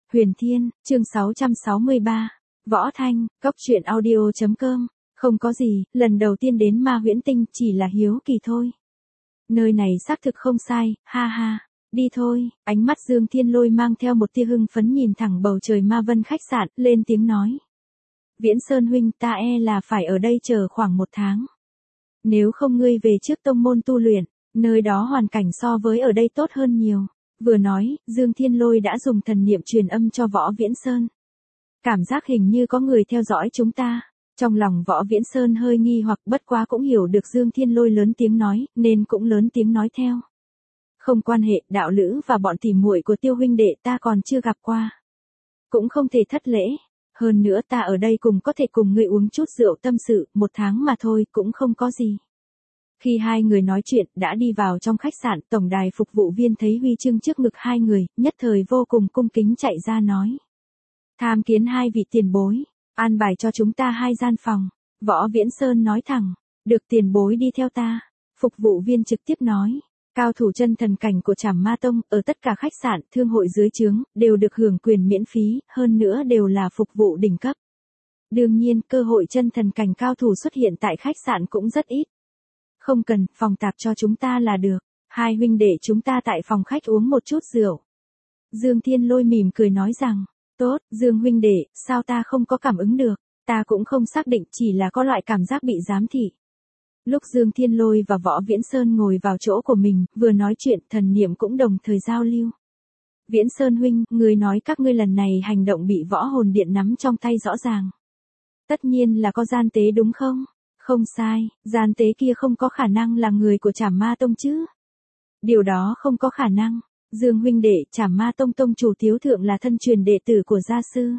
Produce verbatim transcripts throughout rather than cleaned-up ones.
Huyền Thiên, chương sáu trăm sáu mươi ba. Võ Thanh, cốc truyện audio chấm com. Không có gì, lần đầu tiên đến Ma Huyễn Tinh chỉ là hiếu kỳ thôi. Nơi này xác thực không sai, ha ha. Đi thôi, ánh mắt Dương Thiên Lôi mang theo một tia hưng phấn nhìn thẳng bầu trời Ma Vân khách sạn, lên tiếng nói. Viễn Sơn huynh, ta e là phải ở đây chờ khoảng một tháng. Nếu không ngươi về trước tông môn tu luyện, nơi đó hoàn cảnh so với ở đây tốt hơn nhiều. Vừa nói, Dương Thiên Lôi đã dùng thần niệm truyền âm cho Võ Viễn Sơn. Cảm giác hình như có người theo dõi chúng ta. Trong lòng Võ Viễn Sơn hơi nghi hoặc bất quá cũng hiểu được Dương Thiên Lôi lớn tiếng nói, nên cũng lớn tiếng nói theo. Không quan hệ, đạo lữ và bọn tỉ muội của Tiêu huynh đệ ta còn chưa gặp qua. Cũng không thể thất lễ. Hơn nữa ta ở đây cùng có thể cùng ngươi uống chút rượu tâm sự, một tháng mà thôi, cũng không có gì. Khi hai người nói chuyện, đã đi vào trong khách sạn, tổng đài phục vụ viên thấy huy chương trước ngực hai người, nhất thời vô cùng cung kính chạy ra nói. Tham kiến hai vị tiền bối, an bài cho chúng ta hai gian phòng. Võ Viễn Sơn nói thẳng, được tiền bối đi theo ta. Phục vụ viên trực tiếp nói, cao thủ chân thần cảnh của Trảm Ma Tông, ở tất cả khách sạn, thương hội dưới trướng, đều được hưởng quyền miễn phí, hơn nữa đều là phục vụ đỉnh cấp. Đương nhiên, cơ hội chân thần cảnh cao thủ xuất hiện tại khách sạn cũng rất ít. Không cần, phòng tạp cho chúng ta là được. Hai huynh đệ chúng ta tại phòng khách uống một chút rượu. Dương Thiên Lôi mỉm cười nói rằng, tốt, Dương huynh đệ, sao ta không có cảm ứng được, ta cũng không xác định, chỉ là có loại cảm giác bị giám thị. Lúc Dương Thiên Lôi và Võ Viễn Sơn ngồi vào chỗ của mình, vừa nói chuyện, thần niệm cũng đồng thời giao lưu. Viễn Sơn huynh, người nói các ngươi lần này hành động bị Võ Hồn Điện nắm trong tay rõ ràng. Tất nhiên là có gian tế đúng không? Không sai, gian tế kia không có khả năng là người của Trảm Ma Tông chứ. Điều đó không có khả năng. Dương huynh đệ, Trảm Ma Tông tông chủ thiếu thượng là thân truyền đệ tử của gia sư.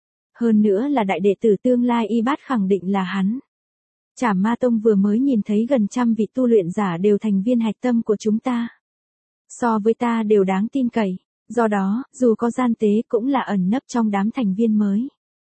Hơn nữa là đại đệ tử tương lai y bát khẳng định là hắn. Trảm Ma Tông vừa mới nhìn thấy gần trăm vị tu luyện giả đều thành viên hạch tâm của chúng ta. So với ta đều đáng tin cậy, do đó, dù có gian tế cũng là ẩn nấp trong đám thành viên mới.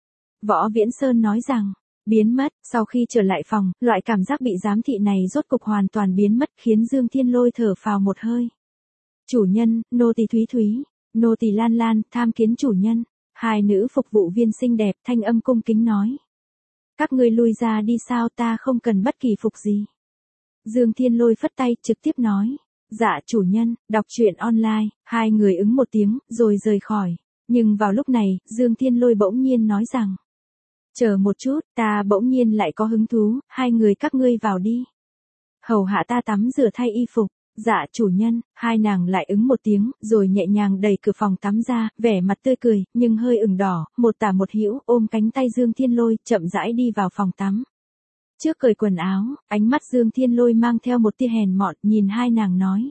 Võ Viễn Sơn nói rằng, biến mất, sau khi trở lại phòng, loại cảm giác bị giám thị này rốt cục hoàn toàn biến mất khiến Dương Thiên Lôi thở phào một hơi. Chủ nhân, nô tỳ Thúy Thúy, nô tỳ Lan Lan, tham kiến chủ nhân. Hai nữ phục vụ viên xinh đẹp thanh âm cung kính nói. Các ngươi lui ra đi sao, ta không cần bất kỳ phục gì. Dương Thiên Lôi phất tay trực tiếp nói. Dạ chủ nhân, đọc truyện online, hai người ứng một tiếng, rồi rời khỏi. Nhưng vào lúc này, Dương Thiên Lôi bỗng nhiên nói rằng. Chờ một chút, ta bỗng nhiên lại có hứng thú, hai người các ngươi vào đi. Hầu hạ ta tắm rửa thay y phục. Dạ chủ nhân, hai nàng lại ứng một tiếng, rồi nhẹ nhàng đẩy cửa phòng tắm ra, vẻ mặt tươi cười, nhưng hơi ửng đỏ, một tả một hữu, ôm cánh tay Dương Thiên Lôi, chậm rãi đi vào phòng tắm. Trước cởi quần áo, ánh mắt Dương Thiên Lôi mang theo một tia hèn mọn, nhìn hai nàng nói.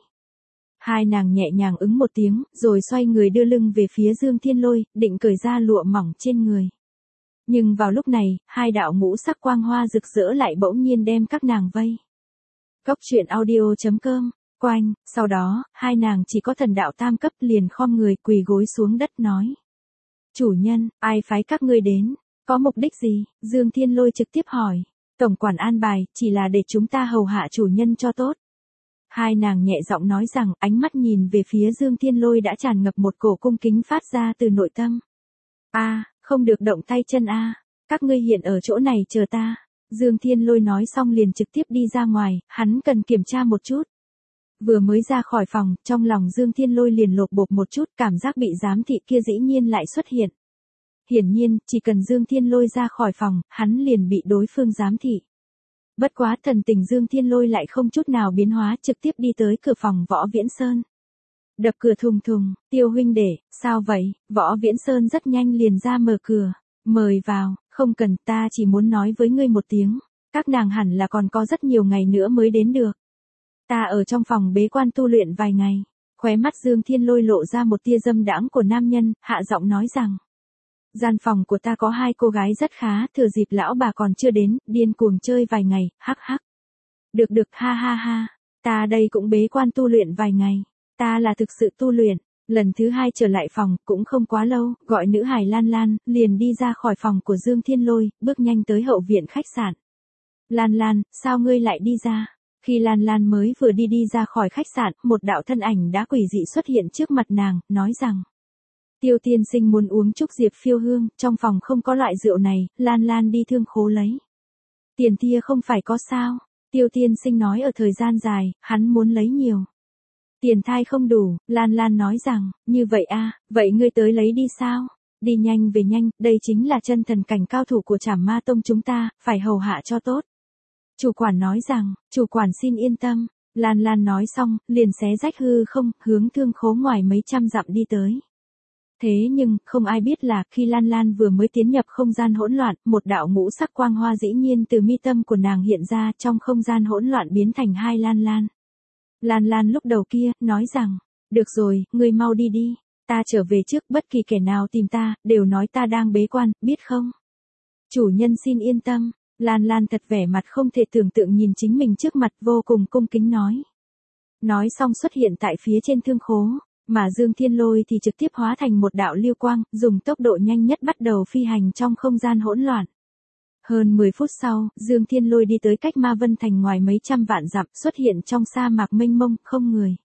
Hai nàng nhẹ nhàng ứng một tiếng, rồi xoay người đưa lưng về phía Dương Thiên Lôi, định cởi ra lụa mỏng trên người. Nhưng vào lúc này, hai đạo ngũ sắc quang hoa rực rỡ lại bỗng nhiên đem các nàng vây. Cốc truyện audio chấm com. Quanh, sau đó, hai nàng chỉ có thần đạo tam cấp liền khom người quỳ gối xuống đất nói. Chủ nhân, ai phái các ngươi đến, có mục đích gì? Dương Thiên Lôi trực tiếp hỏi. Tổng quản an bài, chỉ là để chúng ta hầu hạ chủ nhân cho tốt. Hai nàng nhẹ giọng nói rằng, ánh mắt nhìn về phía Dương Thiên Lôi đã tràn ngập một cổ cung kính phát ra từ nội tâm. A, không được động tay chân a, các ngươi hiện ở chỗ này chờ ta. Dương Thiên Lôi nói xong liền trực tiếp đi ra ngoài, hắn cần kiểm tra một chút. Vừa mới ra khỏi phòng, trong lòng Dương Thiên Lôi liền lột bột một chút, cảm giác bị giám thị kia dĩ nhiên lại xuất hiện. Hiển nhiên, chỉ cần Dương Thiên Lôi ra khỏi phòng, hắn liền bị đối phương giám thị. Bất quá thần tình Dương Thiên Lôi lại không chút nào biến hóa, trực tiếp đi tới cửa phòng Võ Viễn Sơn. Đập cửa thùng thùng, Tiêu huynh đệ, sao vậy? Võ Viễn Sơn rất nhanh liền ra mở cửa, mời vào, không cần, ta chỉ muốn nói với ngươi một tiếng, các nàng hẳn là còn có rất nhiều ngày nữa mới đến được. Ta ở trong phòng bế quan tu luyện vài ngày. Khóe mắt Dương Thiên Lôi lộ ra một tia dâm đãng của nam nhân, hạ giọng nói rằng. Gian phòng của ta có hai cô gái rất khá, thừa dịp lão bà còn chưa đến, điên cuồng chơi vài ngày, hắc hắc. Được được, ha ha ha, ta đây cũng bế quan tu luyện vài ngày. Ta là thực sự tu luyện. Lần thứ hai trở lại phòng, cũng không quá lâu, gọi nữ hài Lan Lan, liền đi ra khỏi phòng của Dương Thiên Lôi, bước nhanh tới hậu viện khách sạn. Lan Lan, sao ngươi lại đi ra? Khi Lan Lan mới vừa đi đi ra khỏi khách sạn, một đạo thân ảnh đã quỷ dị xuất hiện trước mặt nàng, nói rằng. Tiêu tiên sinh muốn uống chúc diệp phiêu hương, trong phòng không có loại rượu này, Lan Lan đi thương khố lấy. Tiền tia không phải có sao, Tiêu tiên sinh nói ở thời gian dài, hắn muốn lấy nhiều. Tiền thai không đủ, Lan Lan nói rằng, như vậy a, vậy ngươi tới lấy đi sao? Đi nhanh về nhanh, đây chính là chân thần cảnh cao thủ của Trảm Ma Tông chúng ta, phải hầu hạ cho tốt. Chủ quản nói rằng, chủ quản xin yên tâm. Lan Lan nói xong, liền xé rách hư không, hướng thương khố ngoài mấy trăm dặm đi tới. Thế nhưng, không ai biết là, khi Lan Lan vừa mới tiến nhập không gian hỗn loạn, một đạo ngũ sắc quang hoa dĩ nhiên từ mi tâm của nàng hiện ra, trong không gian hỗn loạn biến thành hai Lan Lan. Lan Lan lúc đầu kia, nói rằng, được rồi, ngươi mau đi đi, ta trở về trước, bất kỳ kẻ nào tìm ta, đều nói ta đang bế quan, biết không? Chủ nhân xin yên tâm. Lan Lan thật vẻ mặt không thể tưởng tượng nhìn chính mình trước mặt, vô cùng cung kính nói. Nói xong xuất hiện tại phía trên thương khố, mà Dương Thiên Lôi thì trực tiếp hóa thành một đạo lưu quang, dùng tốc độ nhanh nhất bắt đầu phi hành trong không gian hỗn loạn. Hơn mười phút sau, Dương Thiên Lôi đi tới cách Ma Vân Thành ngoài mấy trăm vạn dặm, xuất hiện trong sa mạc mênh mông, không người.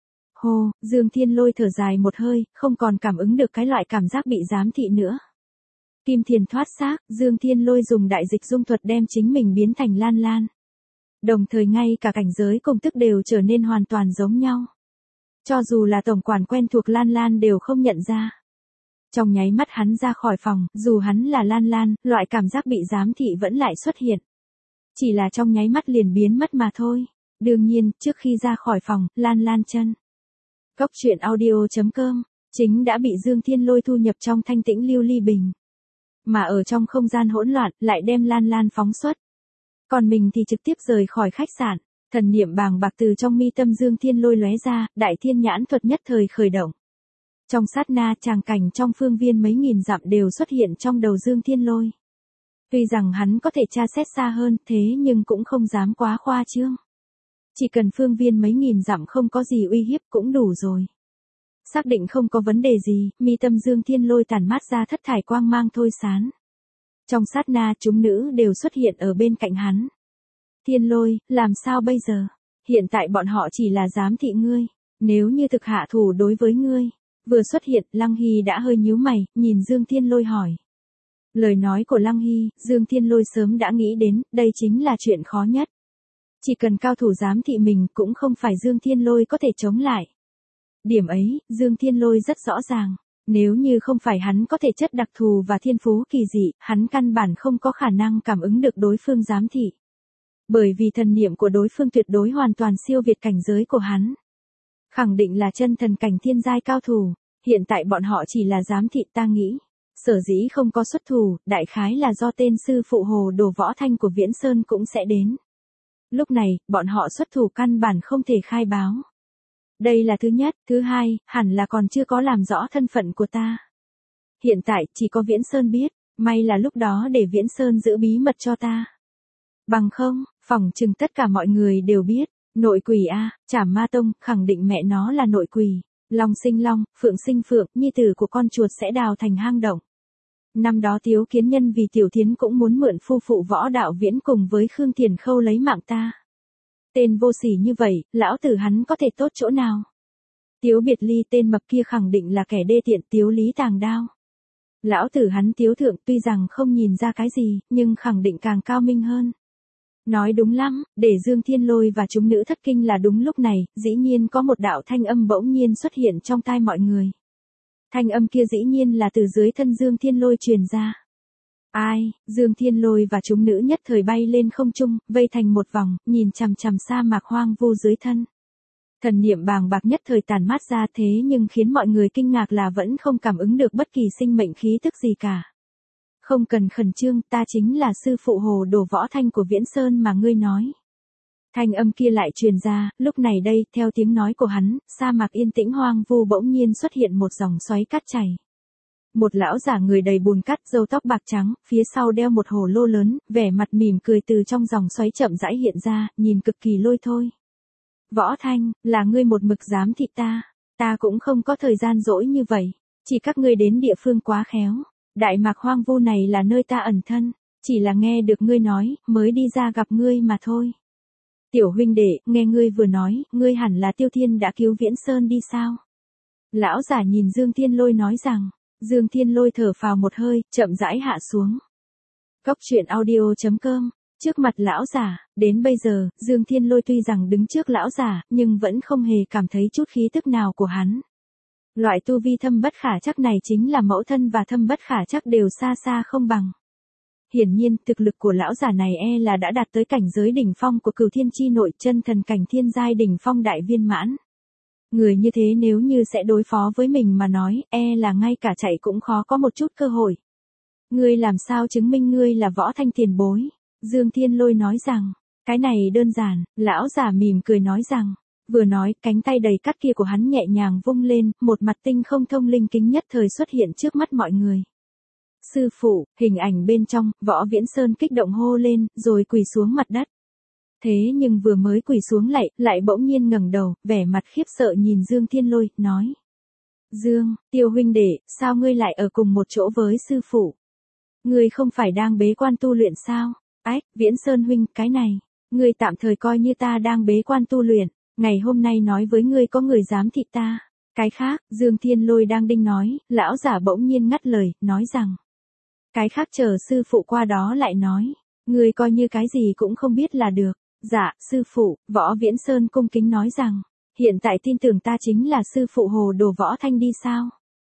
Hô, Dương Thiên Lôi thở dài một hơi, không còn cảm ứng được cái loại cảm giác bị giám thị nữa. Kim Thiền thoát xác, Dương Thiên Lôi dùng đại dịch dung thuật đem chính mình biến thành Lan Lan. Đồng thời ngay cả cảnh giới công thức đều trở nên hoàn toàn giống nhau. Cho dù là tổng quản quen thuộc Lan Lan đều không nhận ra. Trong nháy mắt hắn ra khỏi phòng, dù hắn là Lan Lan, loại cảm giác bị giám thị vẫn lại xuất hiện. Chỉ là trong nháy mắt liền biến mất mà thôi. Đương nhiên, trước khi ra khỏi phòng, Lan Lan chân. Cốc truyện audio chấm com, chính đã bị Dương Thiên Lôi thu nhập trong thanh tĩnh lưu ly bình. Mà ở trong không gian hỗn loạn, lại đem Lan Lan phóng xuất. Còn mình thì trực tiếp rời khỏi khách sạn, thần niệm bàng bạc từ trong mi tâm Dương Thiên Lôi lóe ra, đại thiên nhãn thuật nhất thời khởi động. Trong sát na, tràng cảnh trong phương viên mấy nghìn dặm đều xuất hiện trong đầu Dương Thiên Lôi. Tuy rằng hắn có thể tra xét xa hơn, thế nhưng cũng không dám quá khoa trương. Chỉ cần phương viên mấy nghìn dặm không có gì uy hiếp cũng đủ rồi. Xác định không có vấn đề gì, mi tâm Dương Thiên Lôi tản mát ra thất thải quang mang thôi sán. Trong sát na, chúng nữ đều xuất hiện ở bên cạnh hắn. Thiên Lôi, làm sao bây giờ? Hiện tại bọn họ chỉ là giám thị ngươi. Nếu như thực hạ thủ đối với ngươi. Vừa xuất hiện, Lăng Hy đã hơi nhíu mày, nhìn Dương Thiên Lôi hỏi. Lời nói của Lăng Hy, Dương Thiên Lôi sớm đã nghĩ đến, đây chính là chuyện khó nhất. Chỉ cần cao thủ giám thị mình cũng không phải Dương Thiên Lôi có thể chống lại. Điểm ấy, Dương Thiên Lôi rất rõ ràng. Nếu như không phải hắn có thể chất đặc thù và thiên phú kỳ dị, hắn căn bản không có khả năng cảm ứng được đối phương giám thị. Bởi vì thần niệm của đối phương tuyệt đối hoàn toàn siêu việt cảnh giới của hắn. Khẳng định là chân thần cảnh thiên giai cao thủ, hiện tại bọn họ chỉ là giám thị ta nghĩ. Sở dĩ không có xuất thủ, đại khái là do tên sư phụ Hồ Đồ Võ Thanh của Viễn Sơn cũng sẽ đến. Lúc này, bọn họ xuất thủ căn bản không thể khai báo. Đây là thứ nhất, thứ hai, hẳn là còn chưa có làm rõ thân phận của ta. Hiện tại, chỉ có Viễn Sơn biết, may là lúc đó để Viễn Sơn giữ bí mật cho ta. Bằng không, phỏng chừng tất cả mọi người đều biết, nội quỷ a, Trảm Ma Tông, khẳng định mẹ nó là nội quỷ, long sinh long, phượng sinh phượng, nhi tử của con chuột sẽ đào thành hang động. Năm đó Tiếu Kiến Nhân vì Tiểu Thiến cũng muốn mượn phu phụ Võ Đạo Viễn cùng với Khương Thiền Khâu lấy mạng ta. Tên vô sỉ như vậy, lão tử hắn có thể tốt chỗ nào? Tiếu Biệt Ly tên mập kia khẳng định là kẻ đê tiện Tiếu Lý Tàng Đao. Lão tử hắn Tiếu Thượng tuy rằng không nhìn ra cái gì, nhưng khẳng định càng cao minh hơn. Nói đúng lắm, để Dương Thiên Lôi và chúng nữ thất kinh là đúng lúc này, dĩ nhiên có một đạo thanh âm bỗng nhiên xuất hiện trong tai mọi người. Thanh âm kia dĩ nhiên là từ dưới thân Dương Thiên Lôi truyền ra. Ai, Dương Thiên Lôi và chúng nữ nhất thời bay lên không trung, vây thành một vòng, nhìn chằm chằm sa mạc hoang vu dưới thân. Thần niệm bàng bạc nhất thời tàn mát ra thế nhưng khiến mọi người kinh ngạc là vẫn không cảm ứng được bất kỳ sinh mệnh khí tức gì cả. Không cần khẩn trương, ta chính là sư phụ Hồ Đồ Võ Thanh của Viễn Sơn mà ngươi nói. Thanh âm kia lại truyền ra, lúc này đây, theo tiếng nói của hắn, sa mạc yên tĩnh hoang vu bỗng nhiên xuất hiện một dòng xoáy cát chảy. Một lão giả người đầy bùn cát, râu tóc bạc trắng, phía sau đeo một hồ lô lớn, vẻ mặt mỉm cười từ trong dòng xoáy chậm rãi hiện ra, nhìn cực kỳ lôi thôi. Võ Thanh, là ngươi một mực giám thị ta, ta cũng không có thời gian dỗi như vậy, chỉ các ngươi đến địa phương quá khéo. Đại mạc hoang vu này là nơi ta ẩn thân, chỉ là nghe được ngươi nói, mới đi ra gặp ngươi mà thôi. Tiểu huynh đệ, nghe ngươi vừa nói, ngươi hẳn là Tiêu Thiên đã cứu Viễn Sơn đi sao? Lão giả nhìn Dương Thiên Lôi nói rằng, Dương Thiên Lôi thở phào một hơi, chậm rãi hạ xuống. Cốc truyện audio chấm com, trước mặt lão giả, đến bây giờ, Dương Thiên Lôi tuy rằng đứng trước lão giả, nhưng vẫn không hề cảm thấy chút khí tức nào của hắn. Loại tu vi thâm bất khả chắc này chính là mẫu thân và thâm bất khả chắc đều xa xa không bằng. Hiển nhiên, thực lực của lão giả này e là đã đạt tới cảnh giới đỉnh phong của Cửu Thiên chi nội, chân thần cảnh thiên giai đỉnh phong đại viên mãn. Người như thế nếu như sẽ đối phó với mình mà nói, e là ngay cả chạy cũng khó có một chút cơ hội. Ngươi làm sao chứng minh ngươi là Võ Thanh tiền bối? Dương Thiên Lôi nói rằng, cái này đơn giản, lão giả mỉm cười nói rằng, vừa nói, cánh tay đầy cắt kia của hắn nhẹ nhàng vung lên, một mặt tinh không thông linh kính nhất thời xuất hiện trước mắt mọi người. Sư phụ, hình ảnh bên trong, Võ Viễn Sơn kích động hô lên, rồi quỳ xuống mặt đất. Thế nhưng vừa mới quỳ xuống lại, lại bỗng nhiên ngẩng đầu, vẻ mặt khiếp sợ nhìn Dương Thiên Lôi, nói. Dương, Tiêu huynh đệ, sao ngươi lại ở cùng một chỗ với sư phụ? Ngươi không phải đang bế quan tu luyện sao? Ách, Viễn Sơn huynh, cái này, ngươi tạm thời coi như ta đang bế quan tu luyện, ngày hôm nay nói với ngươi có người dám thị ta. Cái khác, Dương Thiên Lôi đang đinh nói, lão giả bỗng nhiên ngắt lời, nói rằng. Cái khác chờ sư phụ qua đó lại nói, ngươi coi như cái gì cũng không biết là được. Dạ, sư phụ, Võ Viễn Sơn cung kính nói rằng, hiện tại tin tưởng ta chính là sư phụ hồ đồ Võ Thanh đi sao?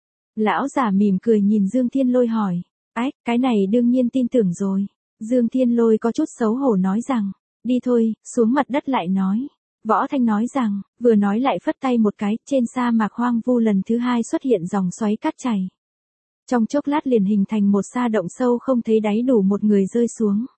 Lão giả mỉm cười nhìn Dương Thiên Lôi hỏi, ách, cái này đương nhiên tin tưởng rồi. Dương Thiên Lôi có chút xấu hổ nói rằng, đi thôi, xuống mặt đất lại nói. Võ Thanh nói rằng, vừa nói lại phất tay một cái, trên sa mạc hoang vu lần thứ hai xuất hiện dòng xoáy cát chảy. Trong chốc lát liền hình thành một sa động sâu không thấy đáy đủ một người rơi xuống.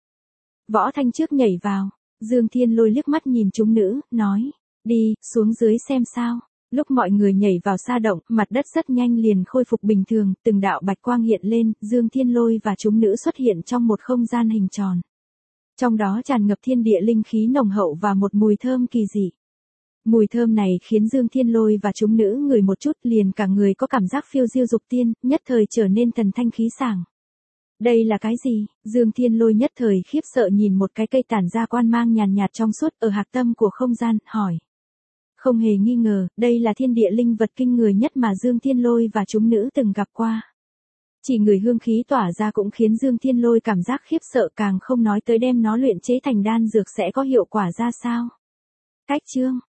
Võ Thanh trước nhảy vào. Dương Thiên Lôi liếc mắt nhìn chúng nữ, nói, đi, xuống dưới xem sao. Lúc mọi người nhảy vào sa động, mặt đất rất nhanh liền khôi phục bình thường, từng đạo bạch quang hiện lên, Dương Thiên Lôi và chúng nữ xuất hiện trong một không gian hình tròn. Trong đó tràn ngập thiên địa linh khí nồng hậu và một mùi thơm kỳ dị. Mùi thơm này khiến Dương Thiên Lôi và chúng nữ ngửi một chút liền cả người có cảm giác phiêu diêu dục tiên, nhất thời trở nên thần thanh khí sảng. Đây là cái gì? Dương Thiên Lôi nhất thời khiếp sợ nhìn một cái cây tản ra quang mang nhàn nhạt trong suốt ở hạc tâm của không gian, hỏi. Không hề nghi ngờ, đây là thiên địa linh vật kinh người nhất mà Dương Thiên Lôi và chúng nữ từng gặp qua. Chỉ người hương khí tỏa ra cũng khiến Dương Thiên Lôi cảm giác khiếp sợ, càng không nói tới đem nó luyện chế thành đan dược sẽ có hiệu quả ra sao. Cách chương